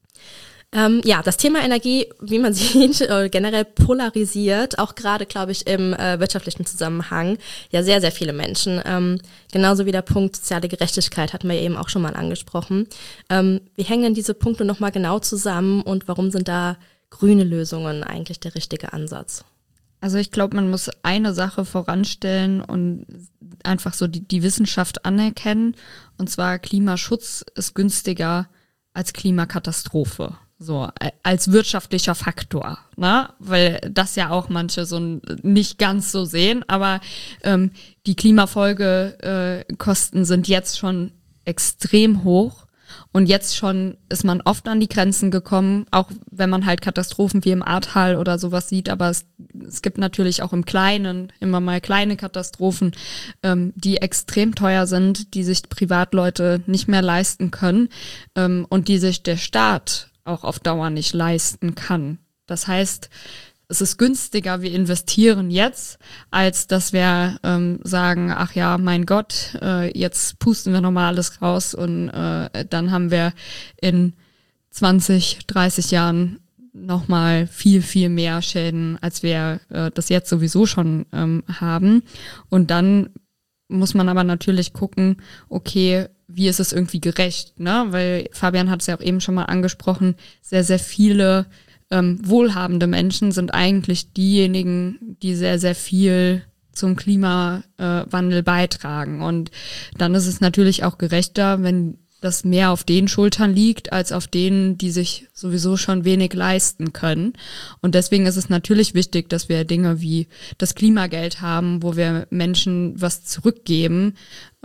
Das Thema Energie, wie man sieht, generell polarisiert, auch gerade, glaube ich, im wirtschaftlichen Zusammenhang, ja sehr, sehr viele Menschen. Genauso wie der Punkt soziale Gerechtigkeit hatten wir eben auch schon mal angesprochen. Wie hängen denn diese Punkte nochmal genau zusammen und warum sind da grüne Lösungen eigentlich der richtige Ansatz? Also ich glaube, man muss eine Sache voranstellen und einfach so die Wissenschaft anerkennen. Und zwar Klimaschutz ist günstiger als Klimakatastrophe. So, als wirtschaftlicher Faktor, ne? Weil das ja auch manche so nicht ganz so sehen, aber die Klimafolgekosten sind jetzt schon extrem hoch. Und jetzt schon ist man oft an die Grenzen gekommen, auch wenn man halt Katastrophen wie im Ahrtal oder sowas sieht. Aber es gibt natürlich auch im Kleinen immer mal kleine Katastrophen, die extrem teuer sind, die sich Privatleute nicht mehr leisten können und die sich der Staat auch auf Dauer nicht leisten kann. Das heißt, es ist günstiger, wir investieren jetzt, als dass wir sagen, ach ja, mein Gott, jetzt pusten wir nochmal alles raus und dann haben wir in 20, 30 Jahren nochmal viel, viel mehr Schäden, als wir das jetzt sowieso schon haben. Und dann muss man aber natürlich gucken, okay, wie ist es irgendwie gerecht, ne? Weil Fabian hat es ja auch eben schon mal angesprochen, sehr, sehr viele wohlhabende Menschen sind eigentlich diejenigen, die sehr, sehr viel zum Klimawandel beitragen. Und dann ist es natürlich auch gerechter, wenn das mehr auf den Schultern liegt, als auf denen, die sich sowieso schon wenig leisten können. Und deswegen ist es natürlich wichtig, dass wir Dinge wie das Klimageld haben, wo wir Menschen was zurückgeben.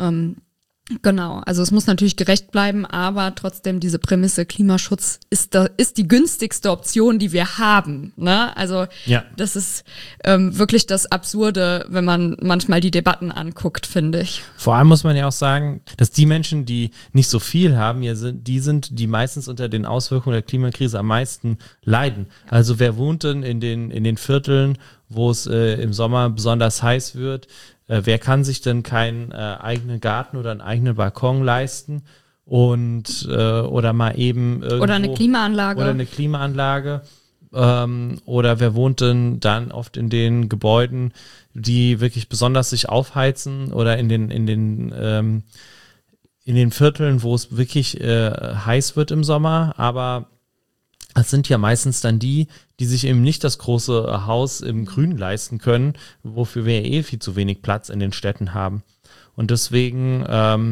Genau, also es muss natürlich gerecht bleiben, aber trotzdem diese Prämisse Klimaschutz ist die günstigste Option, die wir haben. Ne? Also das ist wirklich das Absurde, wenn man manchmal die Debatten anguckt, finde ich. Vor allem muss man ja auch sagen, dass die Menschen, die nicht so viel haben, die meistens unter den Auswirkungen der Klimakrise am meisten leiden. Ja. Also wer wohnt denn in den Vierteln, wo es im Sommer besonders heiß wird? Wer kann sich denn keinen eigenen Garten oder einen eigenen Balkon leisten und oder mal eben irgendwo, oder eine Klimaanlage. Oder eine Klimaanlage. Oder wer wohnt denn dann oft in den Gebäuden, die wirklich besonders sich aufheizen oder in den Vierteln, wo es wirklich heiß wird im Sommer, aber es sind ja meistens dann die sich eben nicht das große Haus im Grün leisten können, wofür wir ja viel zu wenig Platz in den Städten haben. Und deswegen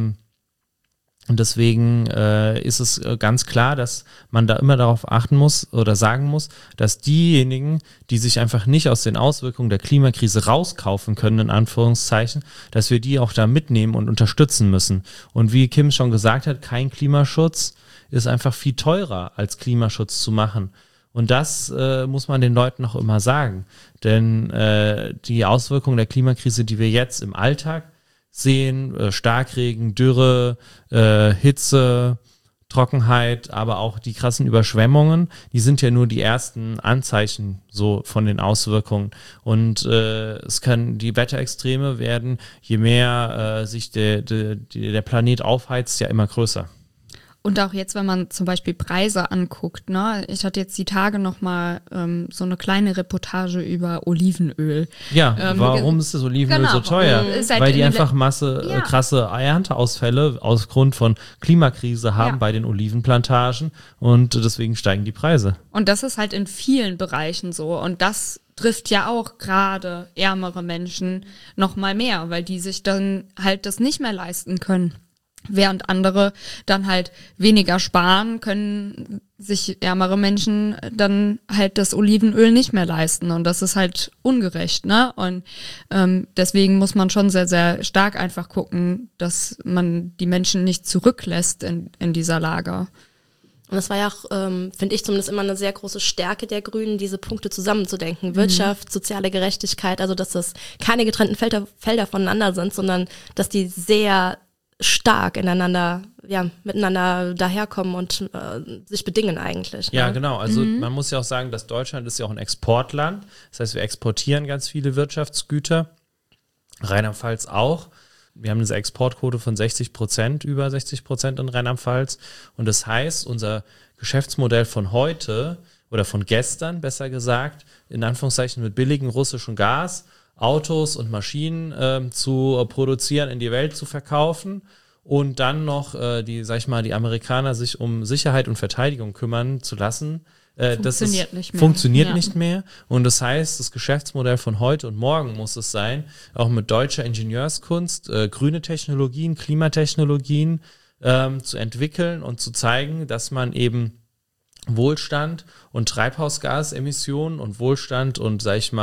ist es ganz klar, dass man da immer darauf achten muss oder sagen muss, dass diejenigen, die sich einfach nicht aus den Auswirkungen der Klimakrise rauskaufen können, in Anführungszeichen, dass wir die auch da mitnehmen und unterstützen müssen. Und wie Kim schon gesagt hat, kein Klimaschutz ist einfach viel teurer als Klimaschutz zu machen. Und das muss man den Leuten auch immer sagen. Denn die Auswirkungen der Klimakrise, die wir jetzt im Alltag sehen, Starkregen, Dürre, Hitze, Trockenheit, aber auch die krassen Überschwemmungen, die sind ja nur die ersten Anzeichen so von den Auswirkungen. Und es kann die Wetterextreme werden, je mehr sich der Planet aufheizt, ja immer größer. Und auch jetzt, wenn man zum Beispiel Preise anguckt, ne? Ich hatte jetzt die Tage nochmal so eine kleine Reportage über Olivenöl. Ja, warum ist das Olivenöl so teuer? Weil die einfach krasse Ernteausfälle aufgrund von Klimakrise haben bei den Olivenplantagen und deswegen steigen die Preise. Und das ist halt in vielen Bereichen so und das trifft ja auch gerade ärmere Menschen noch mal mehr, weil die sich dann halt das nicht mehr leisten können. Während andere dann halt weniger sparen, können sich ärmere Menschen dann halt das Olivenöl nicht mehr leisten. Und das ist halt ungerecht, ne? Und deswegen muss man schon sehr, sehr stark einfach gucken, dass man die Menschen nicht zurücklässt in dieser Lage. Und das war ja auch, finde ich zumindest immer eine sehr große Stärke der Grünen, diese Punkte zusammenzudenken. Wirtschaft, soziale Gerechtigkeit, also dass das keine getrennten Felder voneinander sind, sondern dass die sehr stark miteinander daherkommen und sich bedingen eigentlich. Ja, genau. Also man muss ja auch sagen, dass Deutschland ist ja auch ein Exportland. Das heißt, wir exportieren ganz viele Wirtschaftsgüter. Rheinland-Pfalz auch. Wir haben eine Exportquote von 60%, über 60% in Rheinland-Pfalz. Und das heißt, unser Geschäftsmodell von heute oder von gestern, besser gesagt, in Anführungszeichen mit billigem russischem Gas, Autos und Maschinen zu produzieren, in die Welt zu verkaufen und dann noch die Amerikaner sich um Sicherheit und Verteidigung kümmern zu lassen. Funktioniert nicht mehr. Und das heißt, das Geschäftsmodell von heute und morgen muss es sein, auch mit deutscher Ingenieurskunst, grüne Technologien, Klimatechnologien zu entwickeln und zu zeigen, dass man eben Wohlstand und Treibhausgasemissionen und Wohlstand und,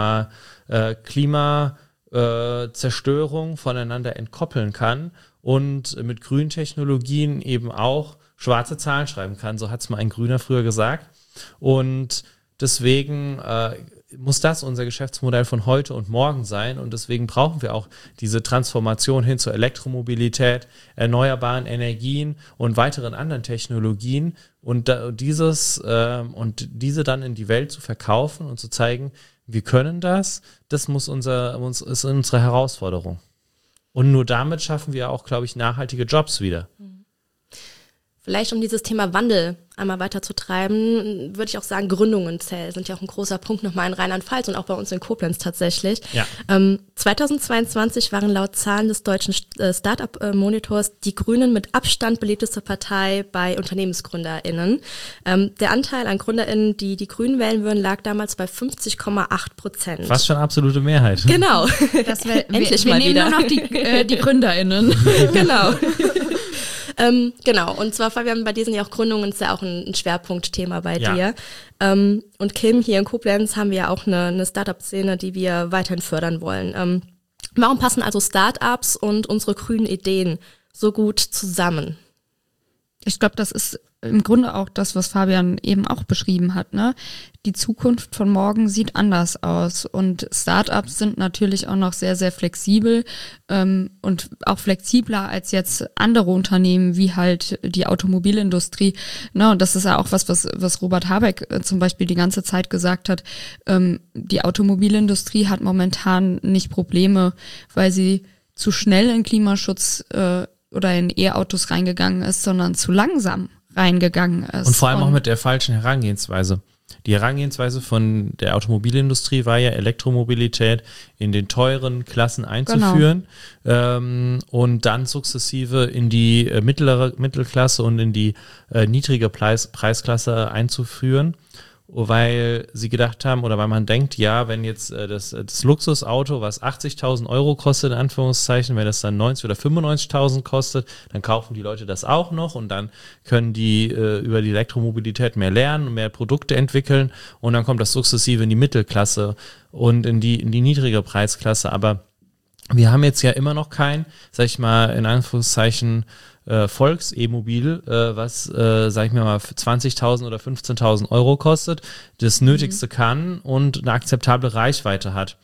Klimazerstörung voneinander entkoppeln kann und mit grünen Technologien eben auch schwarze Zahlen schreiben kann. So hat es mal ein Grüner früher gesagt. Und deswegen muss das unser Geschäftsmodell von heute und morgen sein. Und deswegen brauchen wir auch diese Transformation hin zur Elektromobilität, erneuerbaren Energien und weiteren anderen Technologien. Und diese dann in die Welt zu verkaufen und zu zeigen, wir können das ist unsere Herausforderung. Und nur damit schaffen wir auch, glaube ich, nachhaltige Jobs wieder. Vielleicht, um dieses Thema Wandel einmal weiterzutreiben, würde ich auch sagen, Gründungen sind ja auch ein großer Punkt nochmal in Rheinland-Pfalz und auch bei uns in Koblenz tatsächlich. Ja. 2022 waren laut Zahlen des deutschen Startup-Monitors die Grünen mit Abstand beliebteste Partei bei UnternehmensgründerInnen. Der Anteil an GründerInnen, die die Grünen wählen würden, lag damals bei 50,8%. Fast schon absolute Mehrheit. Genau. Endlich mal wieder. Wir nehmen nur noch die GründerInnen. Genau. Genau, und zwar, Fabian, bei dir sind ja auch Gründungen, ist ja auch ein Schwerpunktthema bei dir. Und Kim, hier in Koblenz haben wir ja auch eine Startup-Szene, die wir weiterhin fördern wollen. Warum passen also Startups und unsere grünen Ideen so gut zusammen? Ich glaube, das ist im Grunde auch das, was Fabian eben auch beschrieben hat, ne? Die Zukunft von morgen sieht anders aus und Startups sind natürlich auch noch sehr, sehr flexibel und auch flexibler als jetzt andere Unternehmen wie halt die Automobilindustrie. Ne? Und das ist ja auch was Robert Habeck zum Beispiel die ganze Zeit gesagt hat. Die Automobilindustrie hat momentan nicht Probleme, weil sie zu schnell in Klimaschutz oder in E-Autos reingegangen ist, sondern zu langsam reingegangen ist. Und vor allem auch mit der falschen Herangehensweise. die Herangehensweise von der Automobilindustrie war ja, Elektromobilität in den teuren Klassen einzuführen, und dann sukzessive in die Mittelklasse und in die niedrige Preisklasse einzuführen, weil sie gedacht haben oder weil man denkt, ja, wenn jetzt das Luxusauto, was 80.000 Euro kostet, in Anführungszeichen, wenn das dann 90 oder 95.000 kostet, dann kaufen die Leute das auch noch und dann können die über die Elektromobilität mehr lernen und mehr Produkte entwickeln und dann kommt das sukzessive in die Mittelklasse und in die niedrige Preisklasse. Aber wir haben jetzt ja immer noch kein, sag ich mal, in Anführungszeichen Volks-E-Mobil, was, sag ich mir mal, 20.000 oder 15.000 Euro kostet, das Nötigste kann und eine akzeptable Reichweite hat.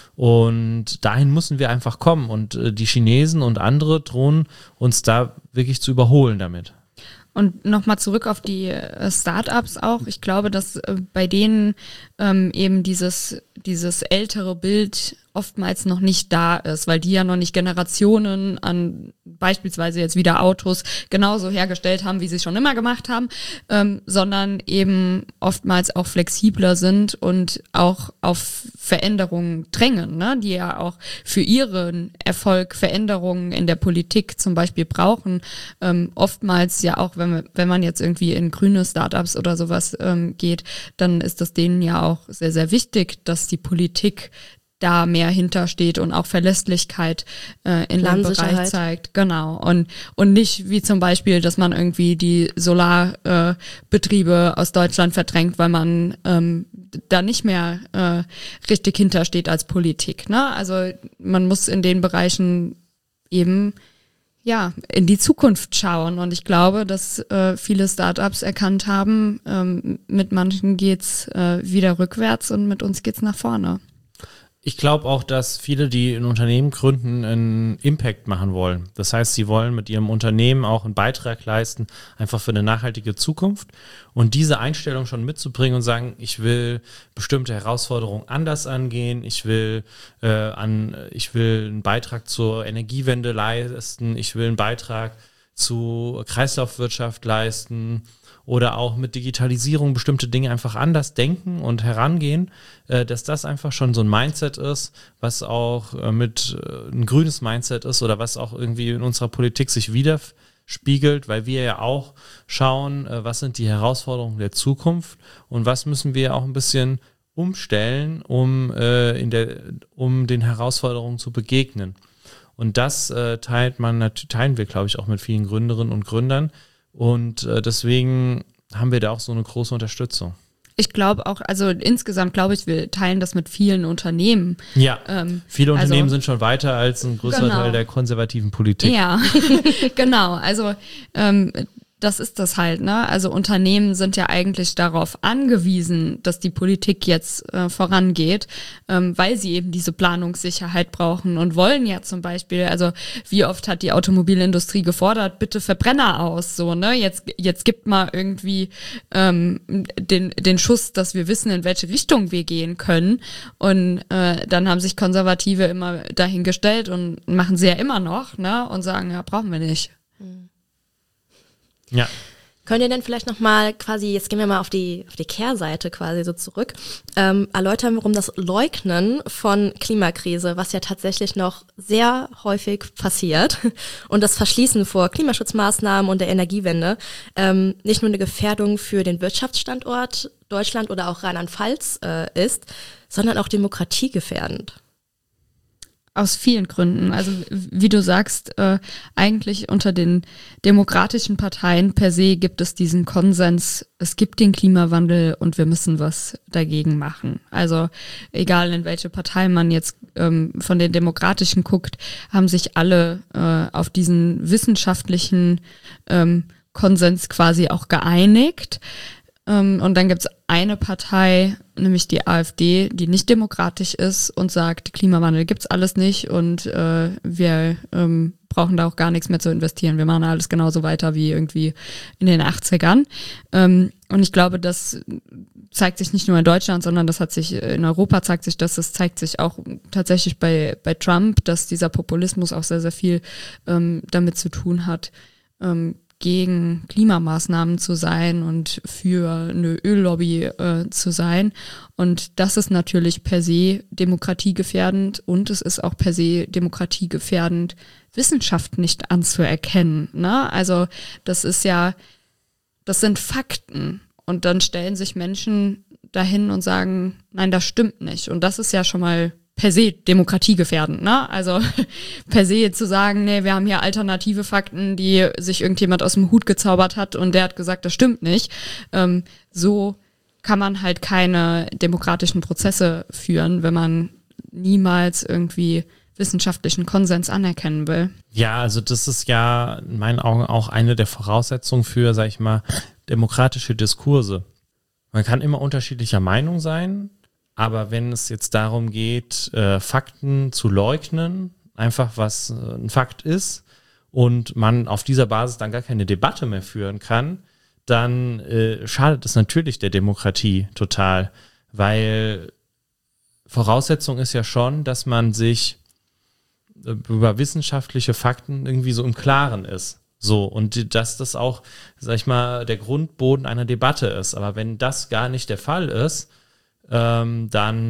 Und dahin müssen wir einfach kommen und die Chinesen und andere drohen uns da wirklich zu überholen damit. Und nochmal zurück auf die Startups auch. Ich glaube, dass bei denen eben dieses ältere Bild oftmals noch nicht da ist, weil die ja noch nicht Generationen an beispielsweise jetzt wieder Autos genauso hergestellt haben, wie sie es schon immer gemacht haben, sondern eben oftmals auch flexibler sind und auch auf Veränderungen drängen, ne? Die ja auch für ihren Erfolg Veränderungen in der Politik zum Beispiel brauchen. Oftmals ja auch, wenn man jetzt irgendwie in grüne Startups oder sowas geht, dann ist das denen ja auch sehr, sehr wichtig, dass die Politik da mehr hintersteht und auch Verlässlichkeit in dem Bereich zeigt. Genau. Und nicht wie zum Beispiel, dass man irgendwie die Solarbetriebe aus Deutschland verdrängt, weil man da nicht mehr richtig hintersteht als Politik. Ne? Also man muss in den Bereichen eben in die Zukunft schauen. Und ich glaube, dass viele Startups erkannt haben, mit manchen geht's wieder rückwärts und mit uns geht's nach vorne. Ich glaube auch, dass viele, die ein Unternehmen gründen, einen Impact machen wollen. Das heißt, sie wollen mit ihrem Unternehmen auch einen Beitrag leisten, einfach für eine nachhaltige Zukunft. Und diese Einstellung schon mitzubringen und sagen, ich will bestimmte Herausforderungen anders angehen, ich will einen Beitrag zur Energiewende leisten, ich will einen Beitrag zur Kreislaufwirtschaft leisten, oder auch mit Digitalisierung bestimmte Dinge einfach anders denken und herangehen, dass das einfach schon so ein Mindset ist, was auch ein grünes Mindset ist oder was auch irgendwie in unserer Politik sich widerspiegelt, weil wir ja auch schauen, was sind die Herausforderungen der Zukunft und was müssen wir auch ein bisschen umstellen, um den Herausforderungen zu begegnen. Und das teilen wir, glaube ich, auch mit vielen Gründerinnen und Gründern. Und deswegen haben wir da auch so eine große Unterstützung. Ich glaube auch, also insgesamt glaube ich, wir teilen das mit vielen Unternehmen. Ja, viele Unternehmen sind schon weiter als ein größerer Teil der konservativen Politik. Ja, genau. Also das ist das halt, ne? Also Unternehmen sind ja eigentlich darauf angewiesen, dass die Politik jetzt vorangeht, weil sie eben diese Planungssicherheit brauchen und wollen ja zum Beispiel, also wie oft hat die Automobilindustrie gefordert, bitte Verbrenner aus, so, ne? Jetzt gibt mal irgendwie den Schuss, dass wir wissen, in welche Richtung wir gehen können. Und dann haben sich Konservative immer dahingestellt und machen sie ja immer noch, ne? Und sagen, ja, brauchen wir nicht. Ja. Könnt ihr denn vielleicht nochmal quasi, jetzt gehen wir mal auf die Kehrseite quasi so zurück, erläutern, warum das Leugnen von Klimakrise, was ja tatsächlich noch sehr häufig passiert, und das Verschließen vor Klimaschutzmaßnahmen und der Energiewende nicht nur eine Gefährdung für den Wirtschaftsstandort Deutschland oder auch Rheinland-Pfalz ist, sondern auch demokratiegefährdend? Aus vielen Gründen. Also wie du sagst, eigentlich unter den demokratischen Parteien per se gibt es diesen Konsens, es gibt den Klimawandel und wir müssen was dagegen machen. Also egal in welche Partei man jetzt von den Demokratischen guckt, haben sich alle auf diesen wissenschaftlichen Konsens quasi auch geeinigt. Und dann gibt's eine Partei, nämlich die AfD, die nicht demokratisch ist und sagt, Klimawandel gibt's alles nicht und wir brauchen da auch gar nichts mehr zu investieren. Wir machen alles genauso weiter wie irgendwie in den 80ern. Und ich glaube, das zeigt sich nicht nur in Deutschland, sondern das hat sich in Europa zeigt sich auch tatsächlich bei Trump, dass dieser Populismus auch sehr, sehr viel damit zu tun hat, gegen Klimamaßnahmen zu sein und für eine Öllobby zu sein. Und das ist natürlich per se demokratiegefährdend und es ist auch per se demokratiegefährdend, Wissenschaft nicht anzuerkennen. Ne? Also das sind Fakten. Und dann stellen sich Menschen dahin und sagen, nein, das stimmt nicht. Und das ist ja schon mal per se demokratiegefährdend, ne? Also per se zu sagen, nee, wir haben hier alternative Fakten, die sich irgendjemand aus dem Hut gezaubert hat und der hat gesagt, das stimmt nicht. So kann man halt keine demokratischen Prozesse führen, wenn man niemals irgendwie wissenschaftlichen Konsens anerkennen will. Ja, also das ist ja in meinen Augen auch eine der Voraussetzungen für, sag ich mal, demokratische Diskurse. Man kann immer unterschiedlicher Meinung sein, aber wenn es jetzt darum geht, Fakten zu leugnen, einfach was ein Fakt ist und man auf dieser Basis dann gar keine Debatte mehr führen kann, dann schadet es natürlich der Demokratie total, weil Voraussetzung ist ja schon, dass man sich über wissenschaftliche Fakten irgendwie so im Klaren ist. So, und dass das auch, sag ich mal, der Grundboden einer Debatte ist. Aber wenn das gar nicht der Fall ist, dann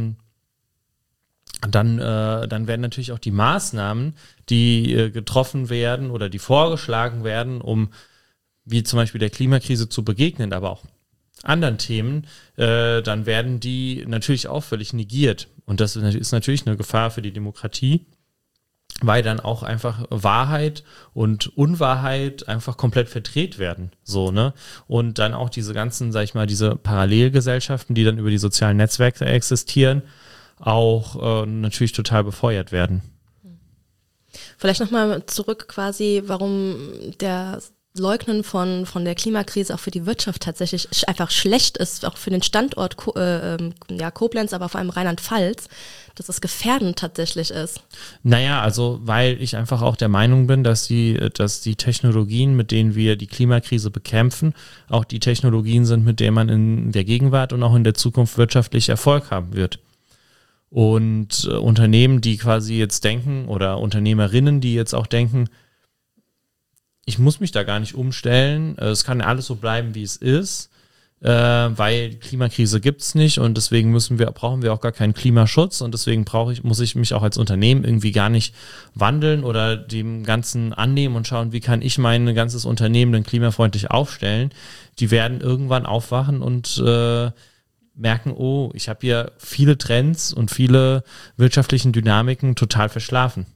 werden natürlich auch die Maßnahmen, die getroffen werden oder die vorgeschlagen werden, um wie zum Beispiel der Klimakrise zu begegnen, aber auch anderen Themen, dann werden die natürlich auch völlig negiert. Und das ist natürlich eine Gefahr für die Demokratie, weil dann auch einfach Wahrheit und Unwahrheit einfach komplett verdreht werden, so, ne? Und dann auch diese ganzen, sag ich mal, diese Parallelgesellschaften, die dann über die sozialen Netzwerke existieren, auch natürlich total befeuert werden. Vielleicht nochmal zurück quasi, warum der Leugnen von der Klimakrise auch für die Wirtschaft tatsächlich einfach schlecht ist, auch für den Standort Koblenz, aber vor allem Rheinland-Pfalz, dass es gefährdend tatsächlich ist. Naja, also weil ich einfach auch der Meinung bin, dass die Technologien, mit denen wir die Klimakrise bekämpfen, auch die Technologien sind, mit denen man in der Gegenwart und auch in der Zukunft wirtschaftlich Erfolg haben wird. Und Unternehmen, die quasi jetzt denken, oder Unternehmerinnen, die jetzt auch denken, ich muss mich da gar nicht umstellen, es kann alles so bleiben, wie es ist, weil Klimakrise gibt's nicht und deswegen brauchen wir auch gar keinen Klimaschutz und deswegen muss ich mich auch als Unternehmen irgendwie gar nicht wandeln oder dem Ganzen annehmen und schauen, wie kann ich mein ganzes Unternehmen denn klimafreundlich aufstellen. Die werden irgendwann aufwachen und merken, oh, ich habe hier viele Trends und viele wirtschaftlichen Dynamiken total verschlafen.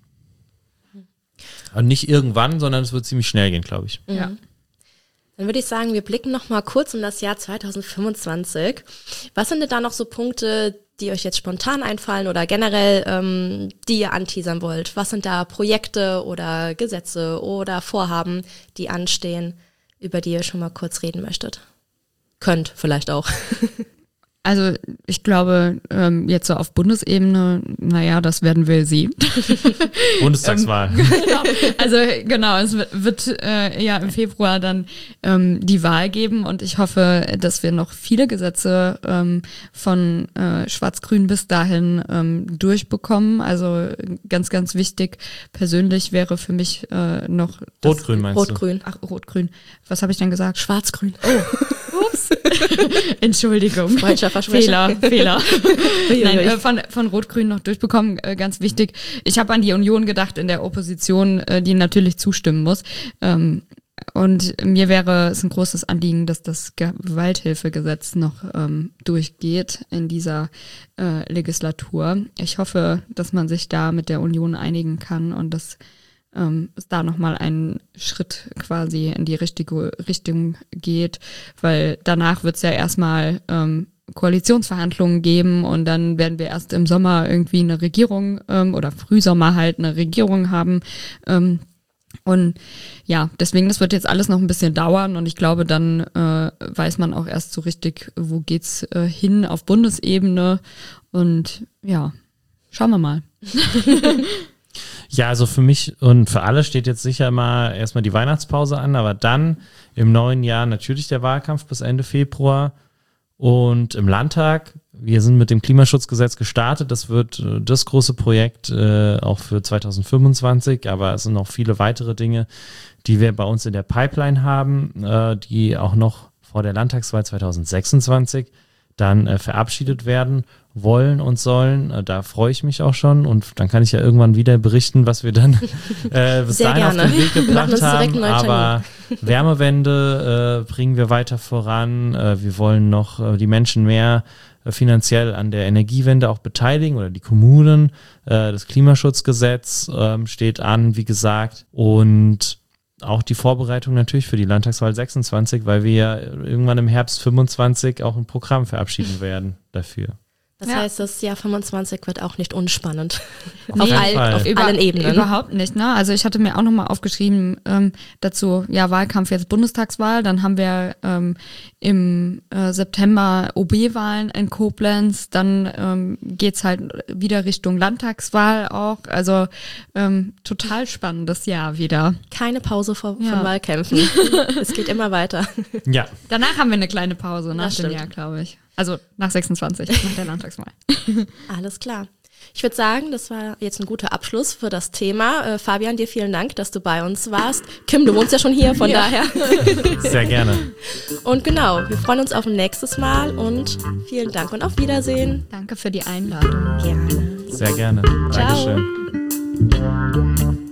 Und nicht irgendwann, sondern es wird ziemlich schnell gehen, glaube ich. Ja. Dann würde ich sagen, wir blicken noch mal kurz um das Jahr 2025. Was sind denn da noch so Punkte, die euch jetzt spontan einfallen oder generell, die ihr anteasern wollt? Was sind da Projekte oder Gesetze oder Vorhaben, die anstehen, über die ihr schon mal kurz reden möchtet? Könnt vielleicht auch. Also ich glaube, jetzt so auf Bundesebene, naja, das werden wir sehen. Bundestagswahl. Genau, es wird ja im Februar dann die Wahl geben und ich hoffe, dass wir noch viele Gesetze von Schwarz-Grün bis dahin durchbekommen. Also ganz, ganz wichtig persönlich wäre für mich noch... Rot-Grün meinst Rot-Grün. Ach, Rot-Grün. Was habe ich denn gesagt? Schwarz-Grün. Oh, ups. Entschuldigung. Falscher Versprecher. Fehler. Nein, von Rot-Grün noch durchbekommen, ganz wichtig. Ich habe an die Union gedacht in der Opposition, die natürlich zustimmen muss. Und mir wäre es ein großes Anliegen, dass das Gewalthilfegesetz noch durchgeht in dieser Legislatur. Ich hoffe, dass man sich da mit der Union einigen kann und dass es da nochmal einen Schritt quasi in die richtige Richtung geht, weil danach wird es ja erstmal Koalitionsverhandlungen geben und dann werden wir erst im Sommer irgendwie eine Regierung oder Frühsommer halt eine Regierung haben. Und ja, deswegen, das wird jetzt alles noch ein bisschen dauern und ich glaube, dann weiß man auch erst so richtig, wo geht's hin auf Bundesebene und ja, schauen wir mal. Ja, also für mich und für alle steht jetzt sicher mal erstmal die Weihnachtspause an, aber dann im neuen Jahr natürlich der Wahlkampf bis Ende Februar Und im Landtag, wir sind mit dem Klimaschutzgesetz gestartet. Das wird das große Projekt auch für 2025, aber es sind noch viele weitere Dinge, die wir bei uns in der Pipeline haben, die auch noch vor der Landtagswahl 2026 dann verabschiedet werden wollen und sollen. Da freue ich mich auch schon und dann kann ich ja irgendwann wieder berichten, was wir dann bis dahin auf den Weg gebracht haben. Aber Wärmewende bringen wir weiter voran. Wir wollen noch die Menschen mehr finanziell an der Energiewende auch beteiligen oder die Kommunen. Das Klimaschutzgesetz steht an, wie gesagt. Und auch die Vorbereitung natürlich für die Landtagswahl 26, weil wir ja irgendwann im Herbst 25 auch ein Programm verabschieden werden dafür. Das heißt, das Jahr 25 wird auch nicht unspannend. Nee, auf allen Ebenen. Überhaupt nicht, ne? Also ich hatte mir auch nochmal aufgeschrieben dazu, ja, Wahlkampf jetzt Bundestagswahl, dann haben wir im September OB-Wahlen in Koblenz, dann geht's halt wieder Richtung Landtagswahl auch, also total spannendes Jahr wieder. Keine Pause von Wahlkämpfen. Es geht immer weiter. Ja. Danach haben wir eine kleine Pause nach Das dem stimmt. Jahr, glaube ich. Also nach 26, nach der Landtagswahl. Alles klar. Ich würde sagen, das war jetzt ein guter Abschluss für das Thema. Fabian, dir vielen Dank, dass du bei uns warst. Kim, du wohnst ja schon hier, von daher. Sehr gerne. Und genau, wir freuen uns auf ein nächstes Mal und vielen Dank und auf Wiedersehen. Danke für die Einladung. Gerne. Sehr gerne. Ciao. Dankeschön.